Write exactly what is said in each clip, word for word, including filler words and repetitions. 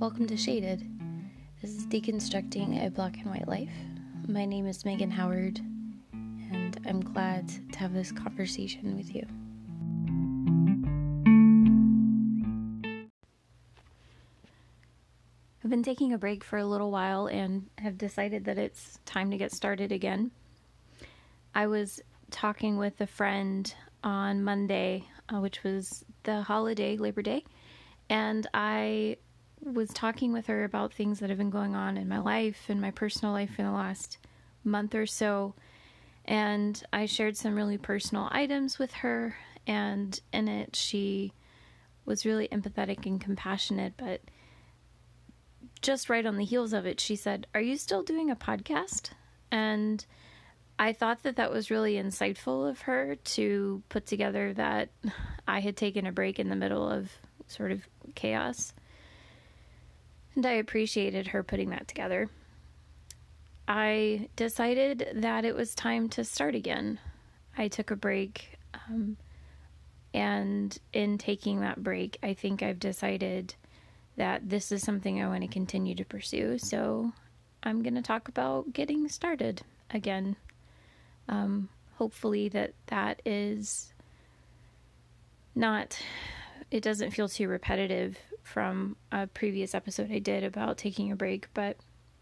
Welcome to Shaded. This is Deconstructing a Black and White Life. My name is Megan Howard, and I'm glad to have this conversation with you. I've been taking a break for a little while and have decided that it's time to get started again. I was talking with a friend on Monday, uh, which was the holiday, Labor Day, and I was talking with her about things that have been going on in my life and my personal life in the last month or so. And I shared some really personal items with her, and in it she was really empathetic and compassionate. But just right on the heels of it, she said, "Are you still doing a podcast?" And I thought that that was really insightful of her to put together that I had taken a break in the middle of sort of chaos. And I appreciated her putting that together. I decided that it was time to start again. I took a break, um, and in taking that break, I think I've decided that this is something I want to continue to pursue. So I'm going to talk about getting started again. Um, hopefully that that is not, it doesn't feel too repetitive from a previous episode I did about taking a break, but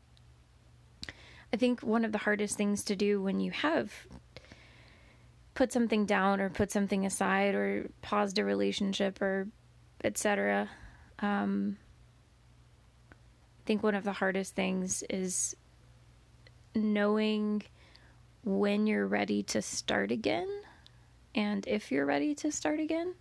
I think one of the hardest things to do when you have put something down or put something aside or paused a relationship or et cetera, um, I think one of the hardest things is knowing when you're ready to start again and if you're ready to start again.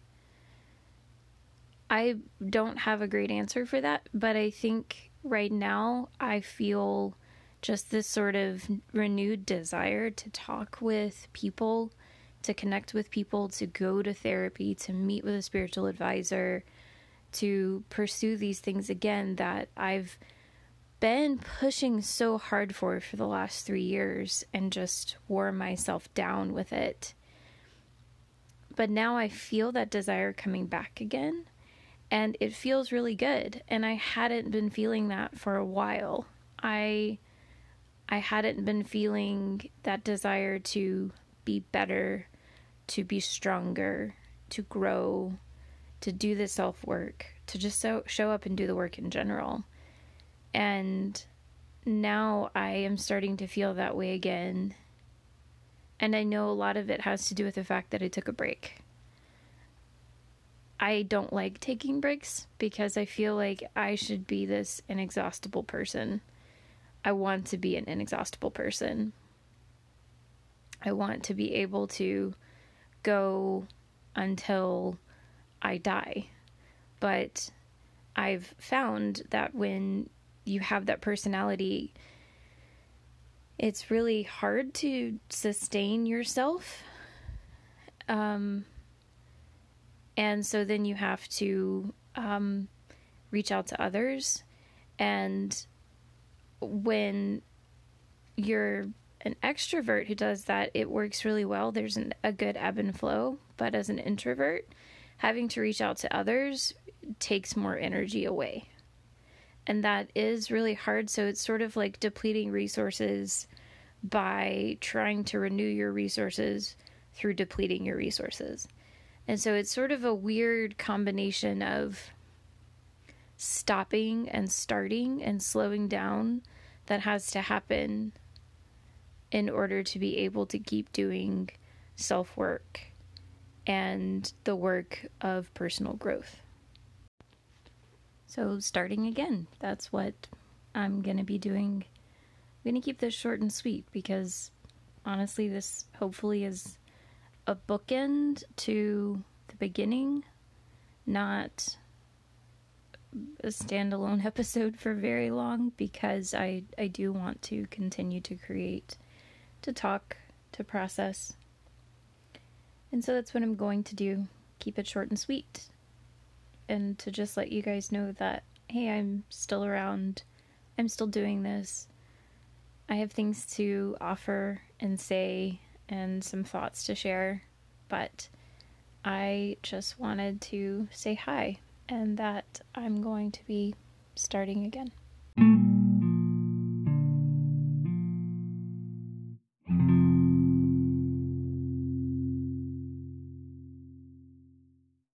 I don't have a great answer for that, but I think right now I feel just this sort of renewed desire to talk with people, to connect with people, to go to therapy, to meet with a spiritual advisor, to pursue these things again that I've been pushing so hard for for the last three years and just wore myself down with it. But now I feel that desire coming back again. And it feels really good. And I hadn't been feeling that for a while. I I hadn't been feeling that desire to be better, to be stronger, to grow, to do the self-work, to just so, show up and do the work in general. And now I am starting to feel that way again. And I know a lot of it has to do with the fact that I took a break. I don't like taking breaks because I feel like I should be this inexhaustible person. I want to be an inexhaustible person. I want to be able to go until I die. But I've found that when you have that personality, it's really hard to sustain yourself. Um... And so then you have to um, reach out to others. And when you're an extrovert who does that, it works really well. There's an, a good ebb and flow. But as an introvert, having to reach out to others takes more energy away. And that is really hard. So it's sort of like depleting resources by trying to renew your resources through depleting your resources. And so it's sort of a weird combination of stopping and starting and slowing down that has to happen in order to be able to keep doing self-work and the work of personal growth. So starting again, that's what I'm going to be doing. I'm going to keep this short and sweet because honestly, this hopefully is a bookend to the beginning, not a standalone episode for very long, because I, I do want to continue to create, to talk, to process. And so that's what I'm going to do. Keep it short and sweet. And to just let you guys know that, hey, I'm still around. I'm still doing this. I have things to offer and say and some thoughts to share, but I just wanted to say hi and that I'm going to be starting again.